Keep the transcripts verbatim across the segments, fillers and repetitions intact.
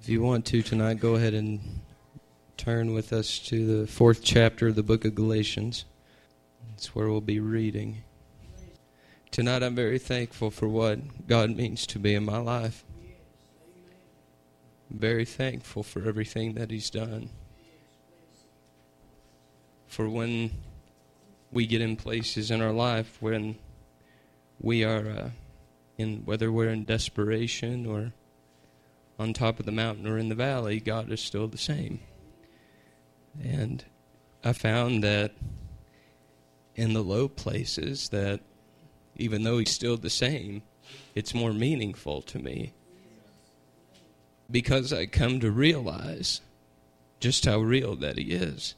If you want to tonight, go ahead and turn with us to the fourth chapter of the book of Galatians. That's where we'll be reading. Tonight I'm very thankful for what God means to me in my life. I'm very thankful for everything that He's done. For when we get in places in our life when we are uh, in, whether we're in desperation or on top of the mountain or in the valley, God is still the same. And I found that in the low places that even though He's still the same, it's more meaningful to me because I come to realize just how real that He is.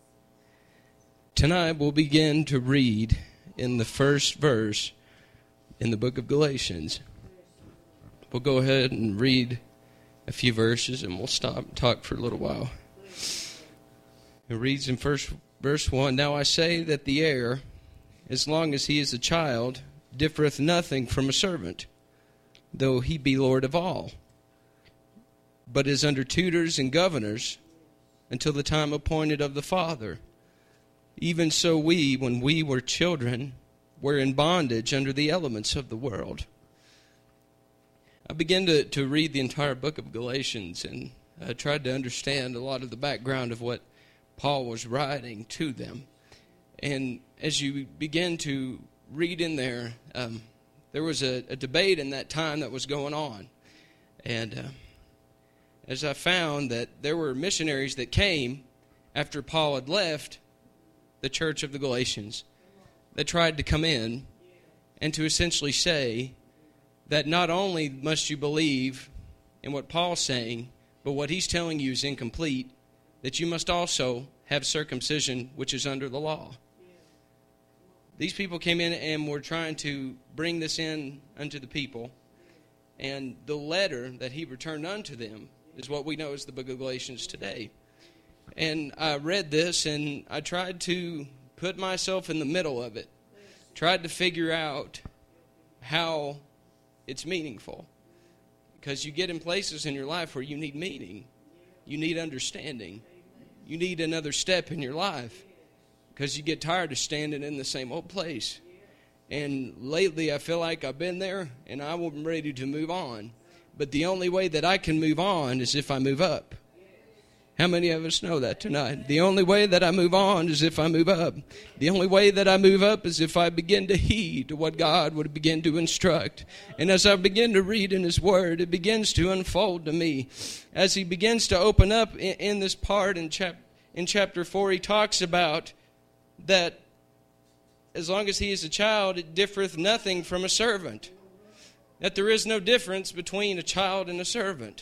Tonight we'll begin to read in the first verse in the book of Galatians. We'll go ahead and read a few verses and we'll stop and talk for a little while. It reads in first verse one, "Now I say that the heir, as long as he is a child, differeth nothing from a servant, though he be Lord of all, but is under tutors and governors until the time appointed of the Father. Even so we, when we were children, were in bondage under the elements of the world." I began to, to read the entire book of Galatians, and I tried to understand a lot of the background of what Paul was writing to them. And as you begin to read in there, um, there was a, a debate in that time that was going on. And uh, as I found that there were missionaries that came after Paul had left the church of the Galatians that tried to come in and to essentially say that not only must you believe in what Paul's saying, but what he's telling you is incomplete, that you must also have circumcision which is under the law. These people came in and were trying to bring this in unto the people, and the letter that he returned unto them is what we know as the book of Galatians today. And I read this, and I tried to put myself in the middle of it, tried to figure out how it's meaningful. Because you get in places in your life where you need meaning. You need understanding. You need another step in your life. Because you get tired of standing in the same old place. And lately I feel like I've been there and I'm ready to move on. But the only way that I can move on is if I move up. How many of us know that tonight? The only way that I move on is if I move up. The only way that I move up is if I begin to heed what God would begin to instruct. And as I begin to read in His Word, it begins to unfold to me. As He begins to open up in, in this part in, chap, in chapter four, He talks about that as long as he is a child, it differeth nothing from a servant. That there is no difference between a child and a servant.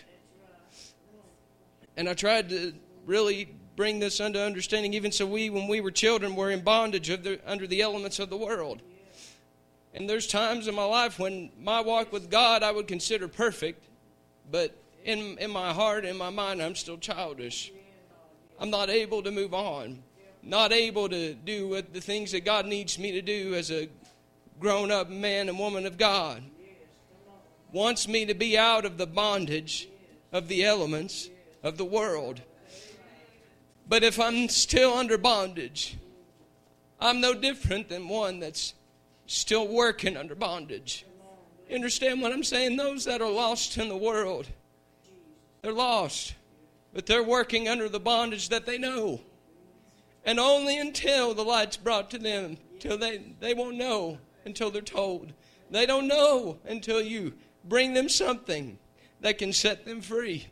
And I tried to really bring this under understanding, even so we, when we were children, were in bondage of the, under the elements of the world. And there's times in my life when my walk with God I would consider perfect, but in, in my heart, in my mind, I'm still childish. I'm not able to move on. Not able to do what the things that God needs me to do as a grown-up man and woman of God. Wants me to be out of the bondage of the elements of the world. But if I'm still under bondage, I'm no different than one that's still working under bondage. You understand what I'm saying? Those that are lost in the world, they're lost, but they're working under the bondage that they know. And only until the light's brought to them, till they, they won't know until they're told. They don't know until you bring them something that can set them free.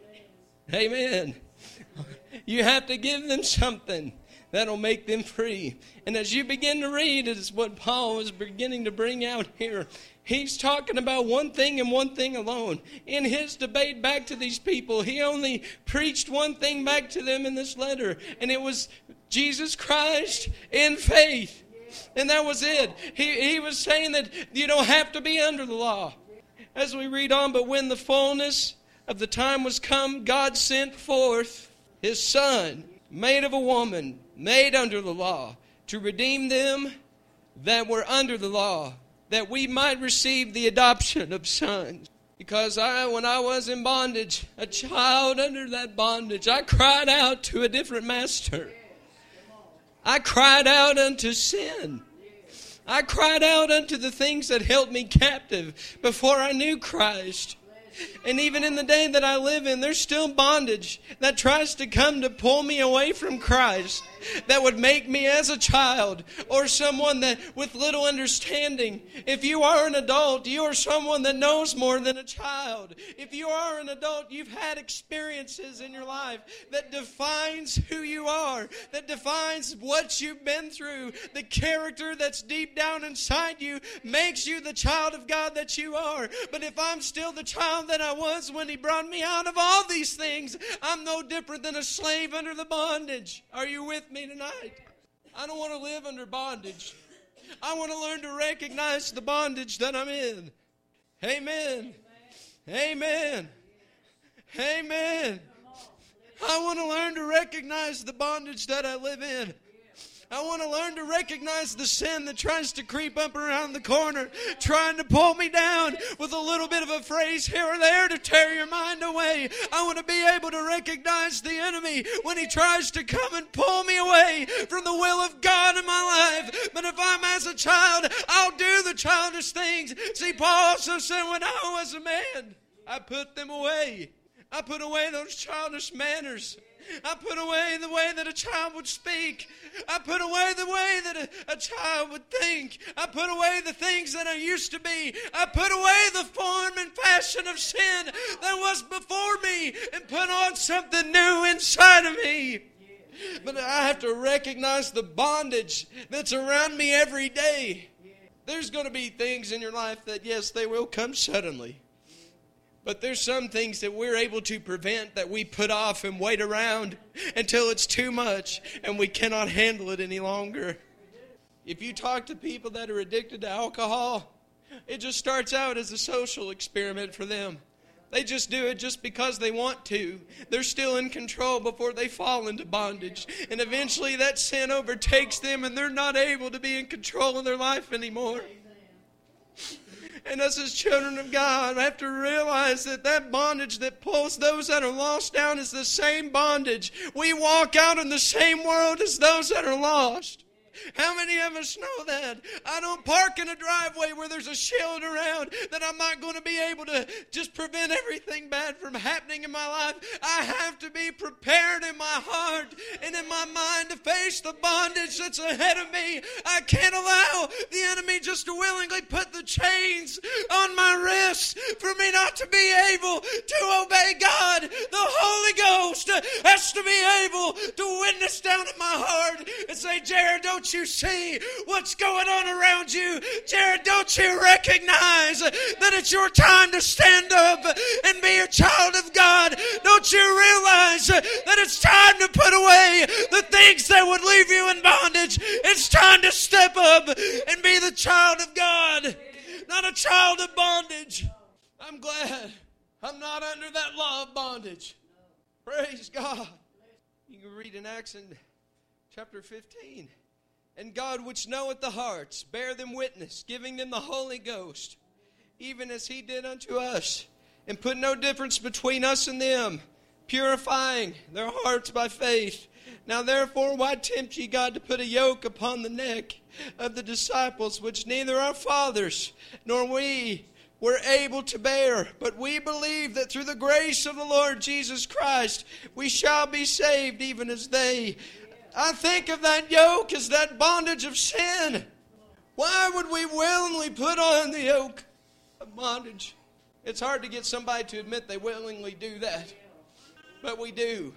Amen. You have to give them something that'll make them free. And as you begin to read, it's what Paul is beginning to bring out here. He's talking about one thing and one thing alone. In his debate back to these people, he only preached one thing back to them in this letter. And it was Jesus Christ in faith. And that was it. He, he was saying that you don't have to be under the law. As we read on, but when the fullness of the time was come, God sent forth His Son, made of a woman, made under the law, to redeem them that were under the law, that we might receive the adoption of sons. Because I, when I was in bondage, a child under that bondage, I cried out to a different master. I cried out unto sin. I cried out unto the things that held me captive before I knew Christ. And even in the day that I live in, there's still bondage that tries to come to pull me away from Christ, that would make me as a child or someone that with little understanding. If you are an adult, you are someone that knows more than a child. If you are an adult, you've had experiences in your life that defines who you are, that defines what you've been through. The character that's deep down inside you makes you the child of God that you are. But if I'm still the child that I was when He brought me out of all these things, I'm no different than a slave under the bondage. Are you with me tonight? I don't want to live under bondage. I want to learn to recognize the bondage that I'm in. Amen. Amen. Amen. I want to learn to recognize the bondage that I live in. I want to learn to recognize the sin that tries to creep up around the corner, trying to pull me down with a little bit of a phrase here or there to tear your mind away. I want to be able to recognize the enemy when he tries to come and pull me away from the will of God in my life. But if I'm as a child, I'll do the childish things. See, Paul also said, when I was a man, I put them away. I put away those childish manners. I put away the way that a child would speak. I put away the way that a, a child would think. I put away the things that I used to be. I put away the form and fashion of sin that was before me and put on something new inside of me. But I have to recognize the bondage that's around me every day. There's going to be things in your life that, yes, they will come suddenly. But there's some things that we're able to prevent that we put off and wait around until it's too much and we cannot handle it any longer. If you talk to people that are addicted to alcohol, it just starts out as a social experiment for them. They just do it just because they want to. They're still in control before they fall into bondage. And eventually that sin overtakes them and they're not able to be in control of their life anymore. And us as children of God, I have to realize that that bondage that pulls those that are lost down is the same bondage. We walk out in the same world as those that are lost. How many of us know that? I don't park in a driveway where there's a shield around that I'm not going to be able to just prevent everything bad from happening in my life. I have to be prepared in my heart and in my mind to face the bondage that's ahead of me. I can't allow the enemy just to willingly put the chains on my wrists for me not to be able to obey God. The Holy Ghost has to be able to witness down in my heart and say, Jared, don't you see what's going on around you? Jared, don't you recognize that it's your time to stand up and be a child of God? Don't you realize that it's time to put away the things that would leave you in bondage? It's time to step up and be the child of God, not a child of bondage. I'm glad I'm not under that law of bondage. Praise God. You can read in Acts in chapter fifteen. And God, which knoweth the hearts, bear them witness, giving them the Holy Ghost, even as He did unto us, and put no difference between us and them, purifying their hearts by faith. Now therefore, why tempt ye God to put a yoke upon the neck of the disciples, which neither our fathers nor we were able to bear? But we believe that through the grace of the Lord Jesus Christ, we shall be saved, even as they. I think of that yoke as that bondage of sin. Why would we willingly put on the yoke of bondage? It's hard to get somebody to admit they willingly do that. But we do.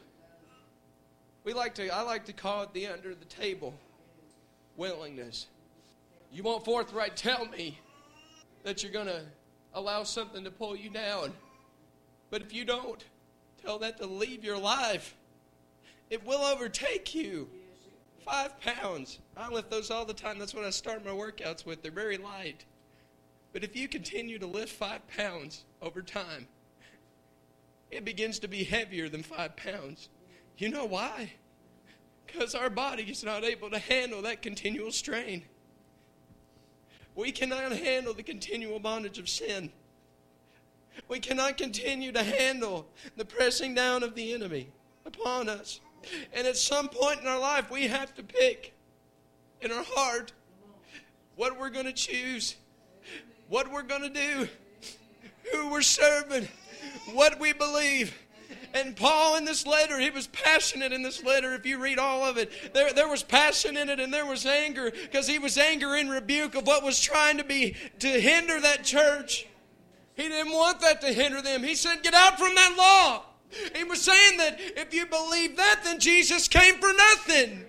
We like to, I like to call it the under the table willingness. You won't forthright tell me that you're going to allow something to pull you down. But if you don't tell that to leave your life, it will overtake you. Five pounds. I lift those all the time. That's what I start my workouts with. They're very light. But if you continue to lift five pounds over time, it begins to be heavier than five pounds. You know why? Because our body is not able to handle that continual strain. We cannot handle the continual bondage of sin. We cannot continue to handle the pressing down of the enemy upon us. And at some point in our life, we have to pick in our heart what we're going to choose, what we're going to do, who we're serving, what we believe. And Paul in this letter, he was passionate in this letter. If you read all of it, there, there was passion in it and there was anger, because he was anger in rebuke of what was trying to be, to hinder that church. He didn't want that to hinder them. He said, get out from that law. He was saying that if you believe that, then Jesus came for nothing.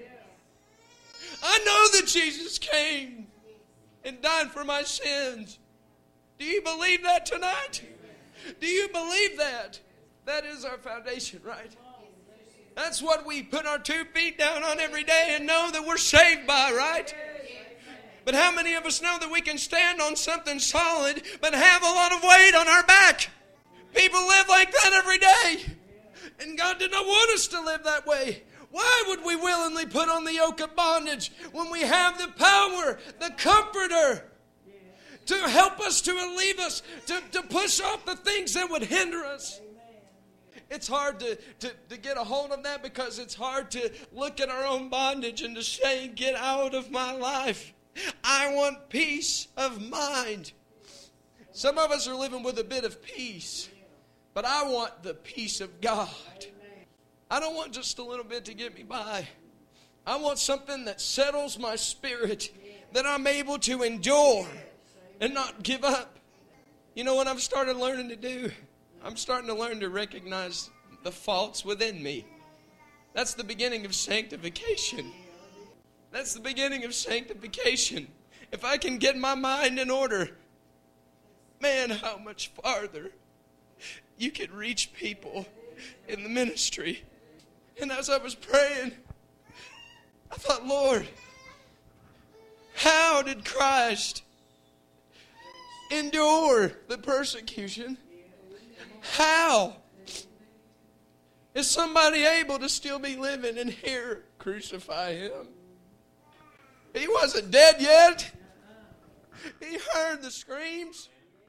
I know that Jesus came and died for my sins. Do you believe that tonight? Do you believe that? That is our foundation, right? That's what we put our two feet down on every day and know that we're saved by, right? But how many of us know that we can stand on something solid but have a lot of weight on our back? People live like that every day. And God did not want us to live that way. Why would we willingly put on the yoke of bondage when we have the power, the comforter, to help us, to relieve us, to, to push off the things that would hinder us? It's hard to, to, to get a hold of that, because it's hard to look at our own bondage and to say, get out of my life. I want peace of mind. Some of us are living with a bit of peace, but I want the peace of God. I don't want just a little bit to get me by. I want something that settles my spirit, that I'm able to endure and not give up. You know what I've started learning to do? I'm starting to learn to recognize the faults within me. That's the beginning of sanctification. That's the beginning of sanctification. If I can get my mind in order, man, how much farther you could reach people in the ministry. And as I was praying, I thought, Lord, how did Christ endure the persecution? How is somebody able to still be living and hear, crucify him? He wasn't dead yet. He heard the screams.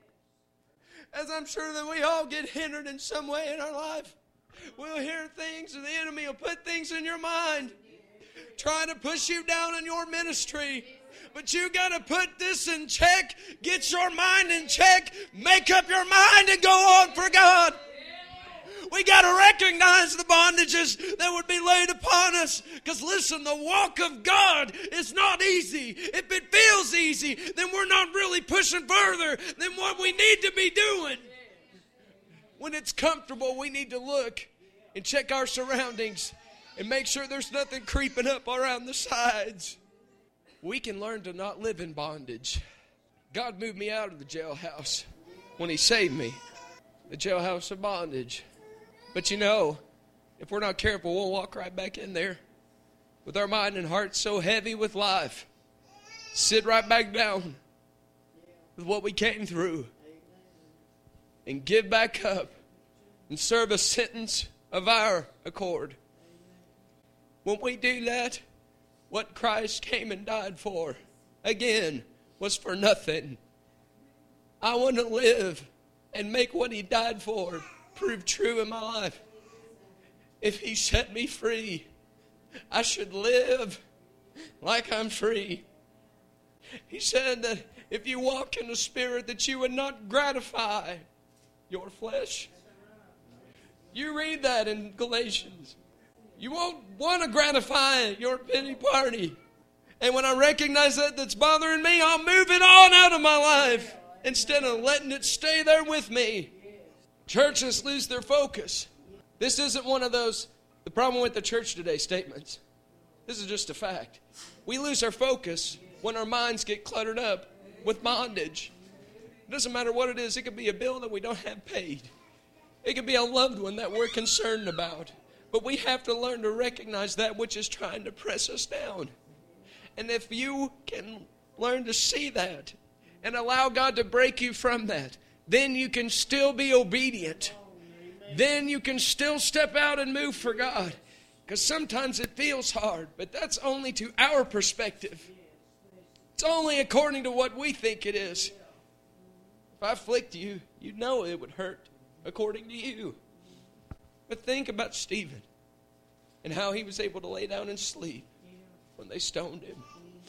As I'm sure that we all get hindered in some way in our life. We'll hear things, and the enemy will put things in your mind, trying to push you down in your ministry. But you got to put this in check. Get your mind in check. Make up your mind and go on for God. We got to recognize the bondages that would be laid upon us. Because listen, the walk of God is not easy. If it feels easy, then we're not really pushing further than what we need to be doing. When it's comfortable, we need to look and check our surroundings and make sure there's nothing creeping up around the sides. We can learn to not live in bondage. God moved me out of the jailhouse when He saved me. The jailhouse of bondage. But you know, if we're not careful, we'll walk right back in there with our mind and heart so heavy with life. Sit right back down with what we came through and give back up and serve a sentence of our accord. When we do that, what Christ came and died for, again, was for nothing. I want to live and make what He died for prove true in my life. If He set me free, I should live like I'm free. He said that if you walk in the Spirit, that you would not gratify your flesh. You read that in Galatians. You won't want to gratify your pity party. And when I recognize that that's bothering me, I'll move it on out of my life instead of letting it stay there with me. Churches lose their focus. This isn't one of those, the problem with the church today statements. This is just a fact. We lose our focus when our minds get cluttered up with bondage. It doesn't matter what it is. It could be a bill that we don't have paid. It could be a loved one that we're concerned about. But we have to learn to recognize that which is trying to press us down. And if you can learn to see that and allow God to break you from that, then you can still be obedient. Then you can still step out and move for God. Because sometimes it feels hard, but that's only to our perspective. It's only according to what we think it is. If I afflict you, you know it would hurt according to you. But think about Stephen and how he was able to lay down and sleep when they stoned him.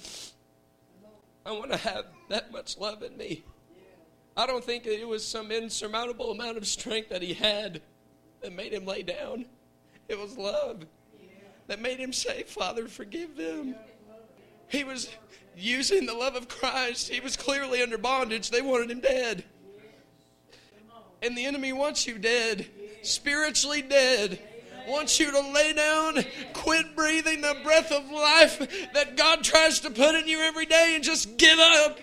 I want to have that much love in me. I don't think it was some insurmountable amount of strength that he had that made him lay down. It was love that made him say, Father, forgive them. He was using the love of Christ. He was clearly under bondage. They wanted him dead. And the enemy wants you dead, spiritually dead. Wants you to lay down, quit breathing the breath of life that God tries to put in you every day and just give up.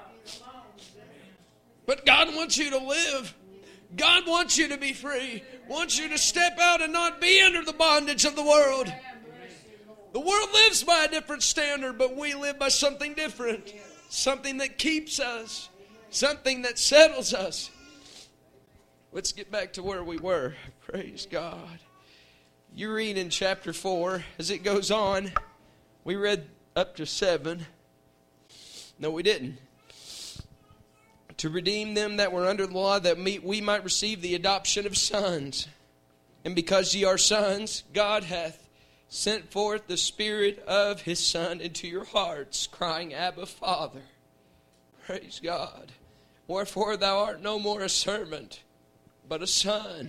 But God wants you to live. God wants you to be free. Wants you to step out and not be under the bondage of the world. The world lives by a different standard, but we live by something different. Something that keeps us. Something that settles us. Let's get back to where we were. Praise God. You read in chapter four, as it goes on, we read up to seven. No, we didn't. To redeem them that were under the law, that we might receive the adoption of sons. And because ye are sons, God hath sent forth the Spirit of His Son into your hearts, crying, Abba, Father. Praise God. Wherefore thou art no more a servant, but a son.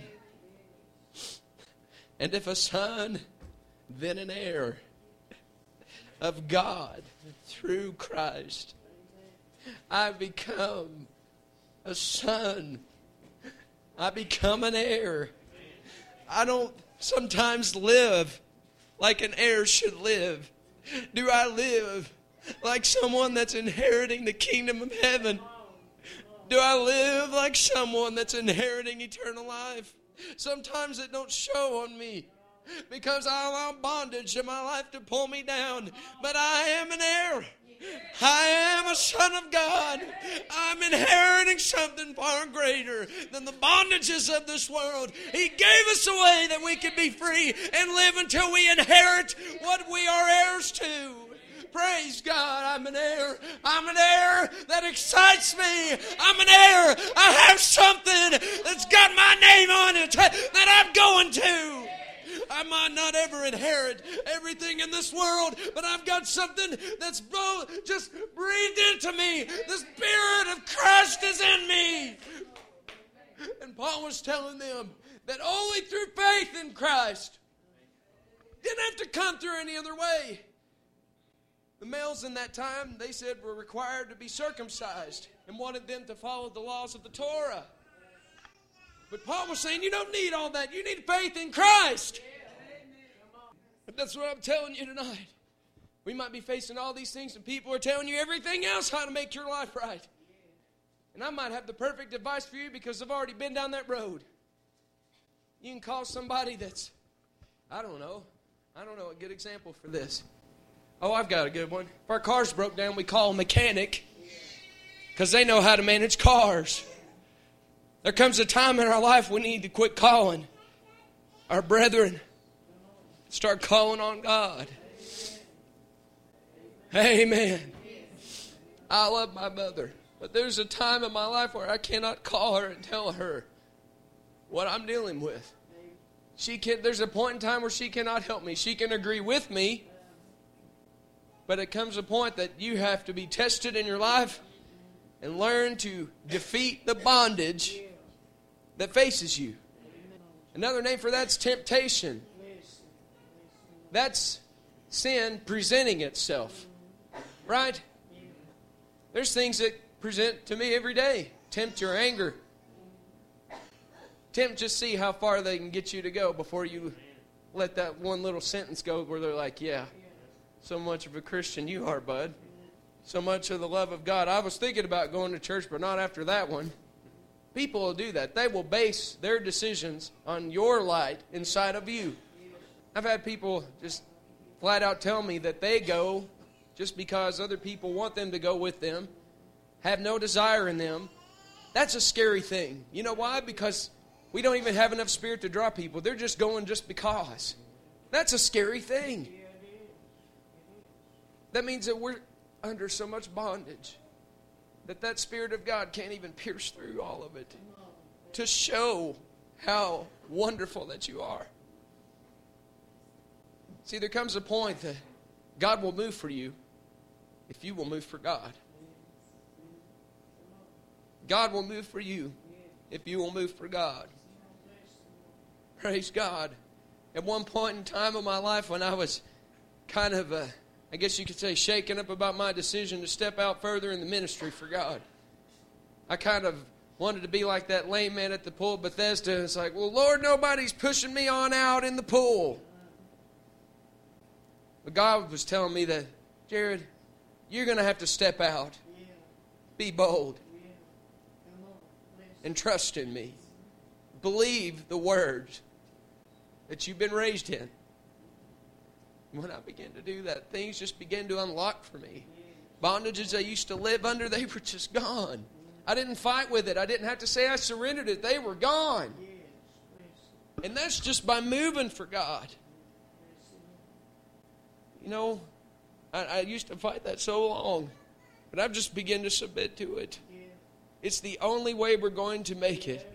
And if a son, then an heir of God through Christ. I become a son. I become an heir. I don't sometimes live like an heir should live. Do I live like someone that's inheriting the kingdom of heaven? Do I live like someone that's inheriting eternal life? Sometimes it don't show on me because I allow bondage in my life to pull me down. But I am an heir. I am a son of God. I'm inheriting something far greater than the bondages of this world. He gave us a way that we could be free and live until we inherit what we are heirs to. Praise God, I'm an heir. I'm an heir that excites me. I'm an heir. I have something that's got my name on it that I'm going to. I might not ever inherit everything in this world, but I've got something that's just breathed into me. The Spirit of Christ is in me. And Paul was telling them that only through faith in Christ. Didn't have to come through any other way. The males in that time, they said, were required to be circumcised and wanted them to follow the laws of the Torah. But Paul was saying, you don't need all that. You need faith in Christ. But that's what I'm telling you tonight. We might be facing all these things, and people are telling you everything else how to make your life right. And I might have the perfect advice for you because I've already been down that road. You can call somebody that's, I don't know, I don't know a good example for this. Oh, I've got a good one. If our car's broke down, we call a mechanic because they know how to manage cars. There comes a time in our life we need to quit calling our brethren. Start calling on God. Amen. I love my mother, but there's a time in my life where I cannot call her and tell her what I'm dealing with. She can. There's a point in time where she cannot help me. She can agree with me, but it comes a point that you have to be tested in your life and learn to defeat the bondage that faces you. Another name for that's temptation. That's sin presenting itself. Right? There's things that present to me every day. Tempt your anger. Tempt just see how far they can get you to go before you let that one little sentence go where they're like, yeah, so much of a Christian you are, bud. So much of the love of God. I was thinking about going to church, but not after that one. People will do that. They will base their decisions on your light inside of you. I've had people just flat out tell me that they go just because other people want them to go with them, have no desire in them. That's a scary thing. You know why? Because we don't even have enough spirit to draw people. They're just going just because. That's a scary thing. That means that we're under so much bondage. that that Spirit of God can't even pierce through all of it to show how wonderful that you are. See, there comes a point that God will move for you if you will move for God. God will move for you if you will move for God. Praise God. At one point in time of my life when I was kind of, uh, I guess you could say, shaken up about my decision to step out further in the ministry for God. I kind of wanted to be like that lame man at the pool of Bethesda. It's like, well, Lord, nobody's pushing me on out in the pool. But God was telling me that, Jared, you're going to have to step out. Be bold. And trust in me. Believe the words that you've been raised in. When I began to do that, things just began to unlock for me. Bondages I used to live under, they were just gone. I didn't fight with it. I didn't have to say I surrendered it. They were gone. And that's just by moving for God. You know, I, I used to fight that so long, but I've just begun to submit to it. It's the only way we're going to make it.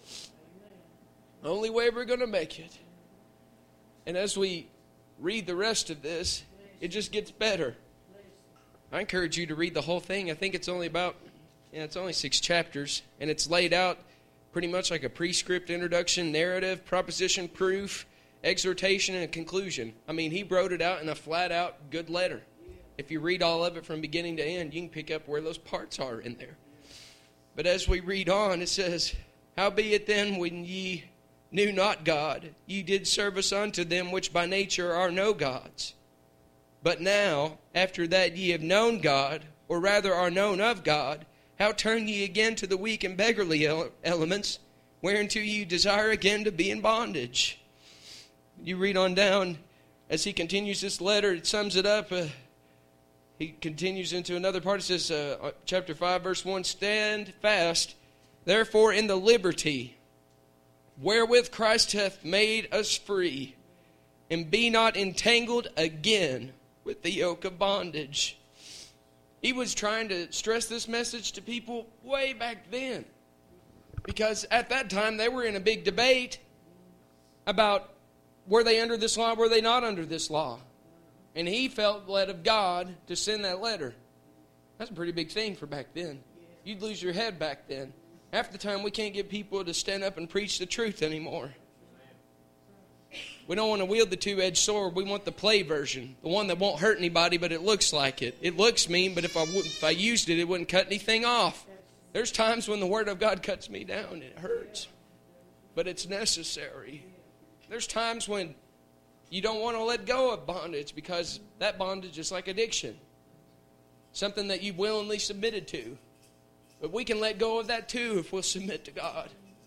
The only way we're going to make it. And as we read the rest of this, it just gets better. I encourage you to read the whole thing. I think it's only about, yeah, it's only six chapters, and it's laid out pretty much like a prescript, introduction, narrative, proposition, proof, exhortation, and a conclusion. I mean, he wrote it out in a flat-out good letter. If you read all of it from beginning to end, you can pick up where those parts are in there. But as we read on, it says, Howbeit then, when ye knew not God, ye did service unto them which by nature are no gods. But now, after that ye have known God, or rather are known of God, how turn ye again to the weak and beggarly ele- elements, whereunto ye desire again to be in bondage? You read on down, as he continues this letter, it sums it up. Uh, he continues into another part. It says, uh, chapter five, verse one, Stand fast, therefore, in the liberty wherewith Christ hath made us free, and be not entangled again with the yoke of bondage. He was trying to stress this message to people way back then, because at that time they were in a big debate about were they under this law, were they not under this law. And he felt led of God to send that letter. That's a pretty big thing for back then. You'd lose your head back then. Half the time we can't get people to stand up and preach the truth anymore. We don't want to wield the two-edged sword. We want the play version. The one that won't hurt anybody, but it looks like it. It looks mean, but if I, if I used it, it wouldn't cut anything off. There's times when the Word of God cuts me down. It hurts. But it's necessary. There's times when you don't want to let go of bondage because that bondage is like addiction. Something that you willingly submitted to. But we can let go of that too if we'll submit to God.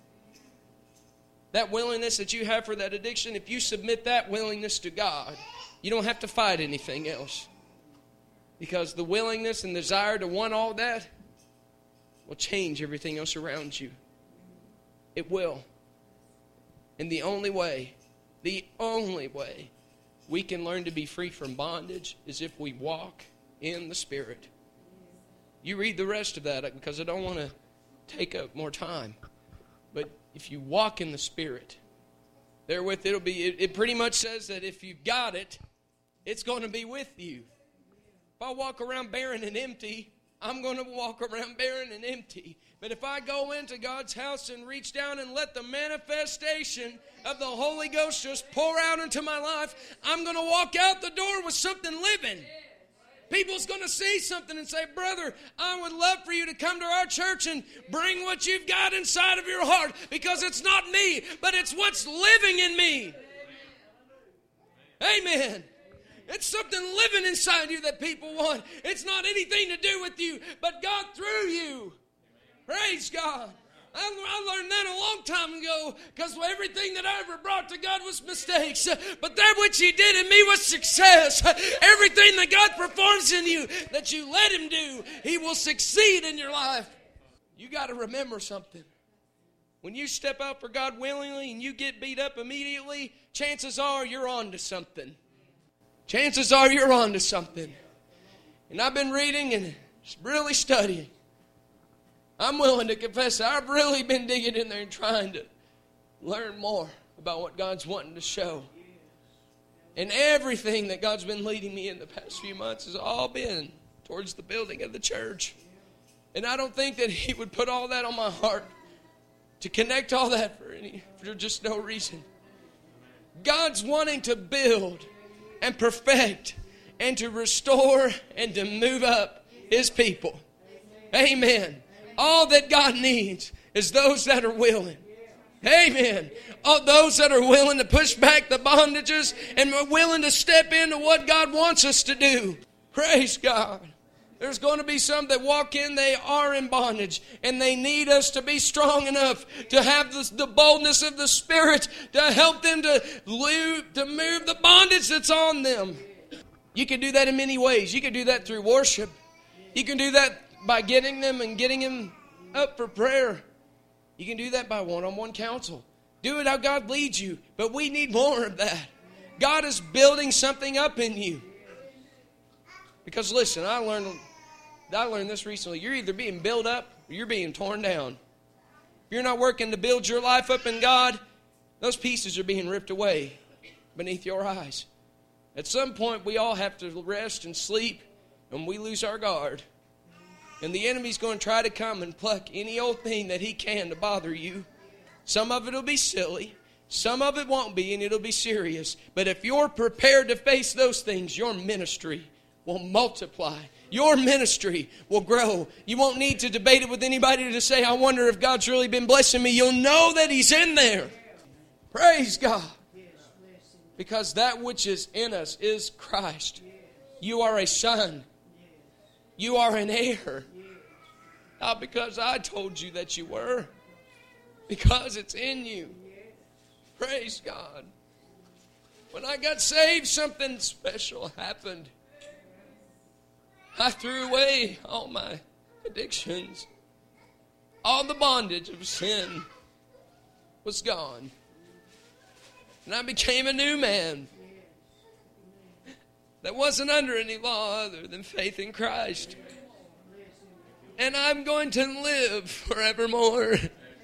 That willingness that you have for that addiction, if you submit that willingness to God, you don't have to fight anything else. Because the willingness and desire to want all that will change everything else around you. It will. And the only way, the only way we can learn to be free from bondage is if we walk in the Spirit. You read the rest of that because I don't want to take up more time. But if you walk in the Spirit, therewith it'll be, it, it pretty much says that if you've got it, it's going to be with you. If I walk around barren and empty, I'm going to walk around barren and empty. But if I go into God's house and reach down and let the manifestation of the Holy Ghost just pour out into my life, I'm going to walk out the door with something living. People's going to see something and say, brother, I would love for you to come to our church and bring what you've got inside of your heart, because it's not me, but it's what's living in me. Amen. It's something living inside you that people want. It's not anything to do with you, but God through you. Praise God. I, I learned that a long time ago, because everything that I ever brought to God was mistakes. But that which He did in me was success. Everything that God performs in you that you let Him do, He will succeed in your life. You got to remember something. When you step out for God willingly and you get beat up immediately, chances are you're on to something. Chances are you're on to something. And I've been reading and really studying I'm willing to confess that I've really been digging in there and trying to learn more about what God's wanting to show. And everything that God's been leading me in the past few months has all been towards the building of the church. And I don't think that He would put all that on my heart to connect all that for any for just no reason. God's wanting to build and perfect and to restore and to move up His people. Amen. All that God needs is those that are willing. Amen. All those that are willing to push back the bondages and are willing to step into what God wants us to do. Praise God. There's going to be some that walk in, they are in bondage, and they need us to be strong enough to have the, the boldness of the Spirit to help them to, lose, to move the bondage that's on them. You can do that in many ways. You can do that through worship. You can do that by getting them and getting them up for prayer. You can do that by one-on-one counsel. Do it how God leads you, but we need more of that. God is building something up in you. Because listen, I learned I learned this recently. You're either being built up or you're being torn down. If you're not working to build your life up in God, those pieces are being ripped away beneath your eyes. At some point, we all have to rest and sleep, and we lose our guard. And the enemy's going to try to come and pluck any old thing that he can to bother you. Some of it will be silly. Some of it won't be, and it'll be serious. But if you're prepared to face those things, your ministry will multiply. Your ministry will grow. You won't need to debate it with anybody to say, I wonder if God's really been blessing me. You'll know that He's in there. Praise God. Because that which is in us is Christ. You are a son. You are an heir. Not because I told you that you were. Because it's in you. Praise God. When I got saved, something special happened. I threw away all my addictions. All the bondage of sin was gone. And I became a new man that wasn't under any law other than faith in Christ. And I'm going to live forevermore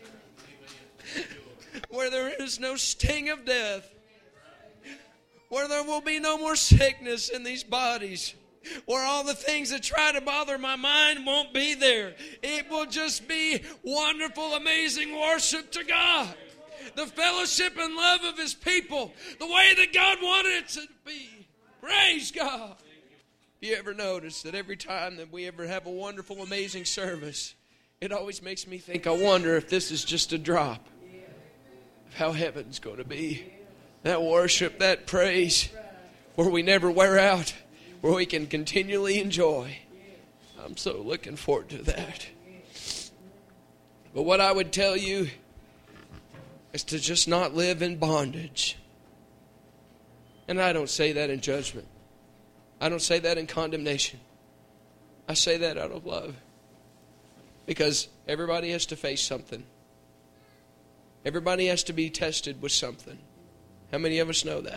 where there is no sting of death, where there will be no more sickness in these bodies, where all the things that try to bother my mind won't be there. It will just be wonderful, amazing worship to God. The fellowship and love of His people, the way that God wanted it to be. Praise God. Have you ever noticed that every time that we ever have a wonderful, amazing service, it always makes me think, I wonder if this is just a drop of how heaven's going to be. That worship, that praise, where we never wear out, where we can continually enjoy. I'm so looking forward to that. But what I would tell you is to just not live in bondage. And I don't say that in judgment. I don't say that in condemnation. I say that out of love. Because everybody has to face something. Everybody has to be tested with something. How many of us know that?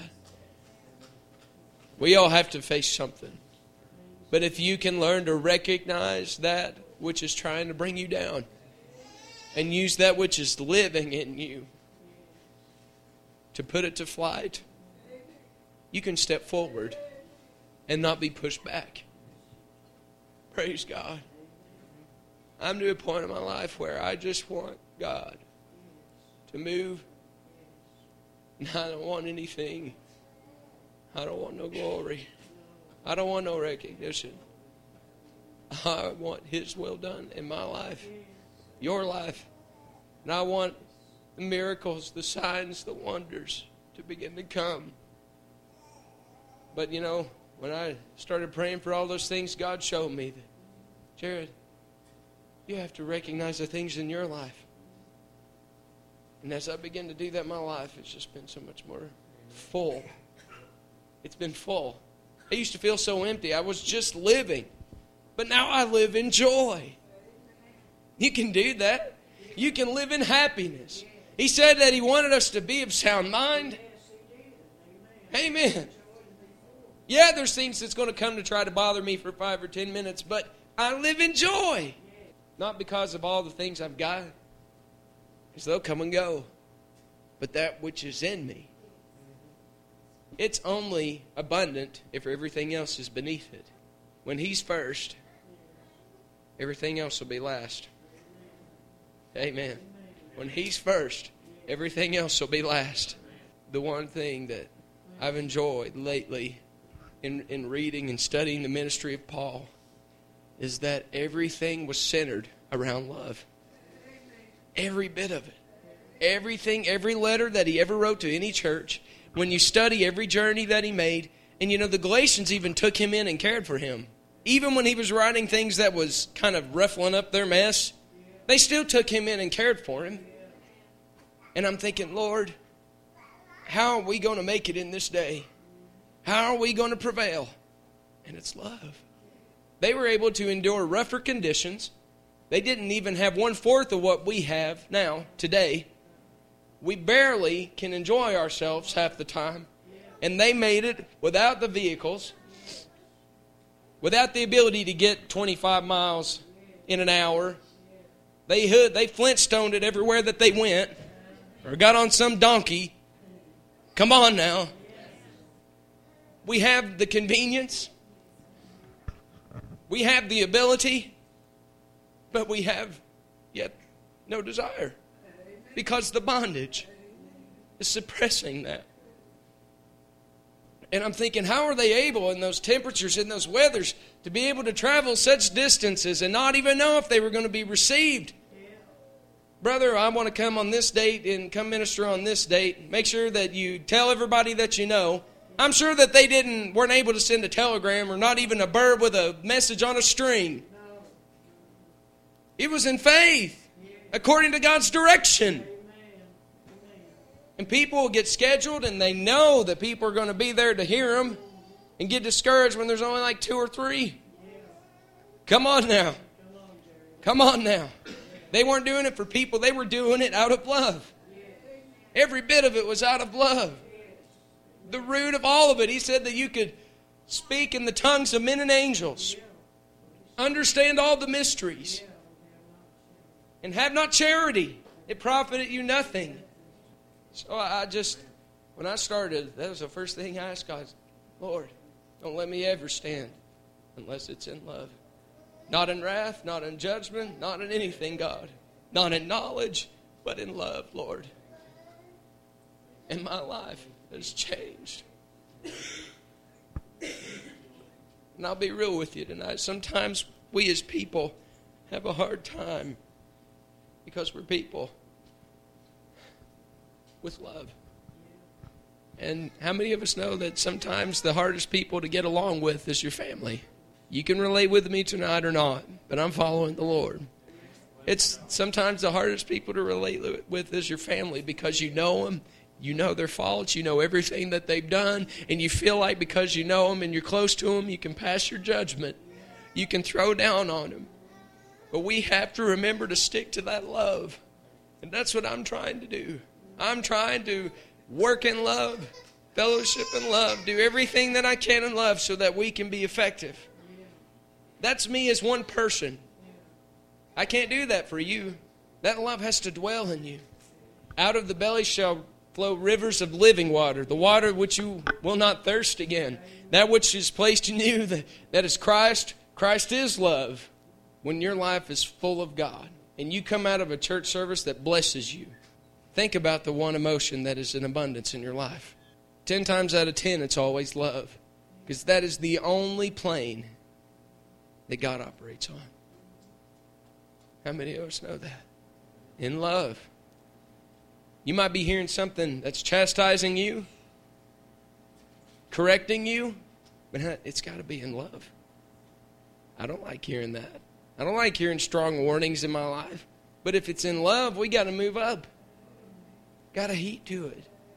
We all have to face something. But if you can learn to recognize that which is trying to bring you down and use that which is living in you to put it to flight, you can step forward and not be pushed back. Praise God. I'm to a point in my life where I just want God to move. And I don't want anything. I don't want no glory. I don't want no recognition. I want His will done in my life, your life. And I want the miracles, the signs, the wonders to begin to come. But you know, when I started praying for all those things, God showed me that, Jared, you have to recognize the things in your life. And as I begin to do that, my life has just been so much more full. It's been full. I used to feel so empty. I was just living. But now I live in joy. You can do that. You can live in happiness. He said that He wanted us to be of sound mind. Amen. Yeah, there's things that's going to come to try to bother me for five or ten minutes, but I live in joy. Not because of all the things I've got, because they'll come and go. But that which is in me, it's only abundant if everything else is beneath it. When He's first, everything else will be last. Amen. When He's first, everything else will be last. The one thing that I've enjoyed lately in, in reading and studying the ministry of Paul is that everything was centered around love. Every bit of it. Everything, every letter that he ever wrote to any church, when you study every journey that he made, and you know, the Galatians even took him in and cared for him. Even when he was writing things that was kind of ruffling up their mess, they still took him in and cared for him. And I'm thinking, Lord, how are we going to make it in this day? How are we going to prevail? And it's love. They were able to endure rougher conditions. They didn't even have one-fourth of what we have now, today. We barely can enjoy ourselves half the time. And they made it without the vehicles, without the ability to get twenty-five miles in an hour. They hood, they Flintstoned it everywhere that they went, or got on some donkey. Come on now. We have the convenience. We have the ability, but we have yet no desire. Because the bondage is suppressing that. And I'm thinking, how are they able in those temperatures, in those weathers, to be able to travel such distances and not even know if they were going to be received? Yeah. Brother, I want to come on this date and come minister on this date. Make sure that you tell everybody that you know. I'm sure that they didn't weren't able to send a telegram or not even a bird with a message on a string. No. It was in faith. According to God's direction. Amen. And people will get scheduled and they know that people are going to be there to hear them and get discouraged when there's only like two or three. Come on now. Come on now. They weren't doing it for people. They were doing it out of love. Every bit of it was out of love. The root of all of it, he said that you could speak in the tongues of men and angels. Understand all the mysteries. And have not charity, it profited you nothing. So I just, when I started, that was the first thing I asked God. Lord, don't let me ever stand unless it's in love. Not in wrath, not in judgment, not in anything, God. Not in knowledge, but in love, Lord. And my life has changed. And I'll be real with you tonight. Sometimes we as people have a hard time because we're people with love. And how many of us know that sometimes the hardest people to get along with is your family? You can relate with me tonight or not, but I'm following the Lord. It's sometimes the hardest people to relate with is your family because you know them, you know their faults, you know everything that they've done, and you feel like because you know them and you're close to them, you can pass your judgment. You can throw down on them. But we have to remember to stick to that love. And that's what I'm trying to do. I'm trying to work in love, fellowship in love, do everything that I can in love so that we can be effective. That's me as one person. I can't do that for you. That love has to dwell in you. Out of the belly shall flow rivers of living water, the water which you will not thirst again. That which is placed in you, that, that is Christ. Christ is love. When your life is full of God and you come out of a church service that blesses you, think about the one emotion that is in abundance in your life. Ten times out of ten, it's always love. Because that is the only plane that God operates on. How many of us know that? In love. You might be hearing something that's chastising you, correcting you, but it's got to be in love. I don't like hearing that. I don't like hearing strong warnings in my life. But if it's in love, we got to move up. Got a heat to it.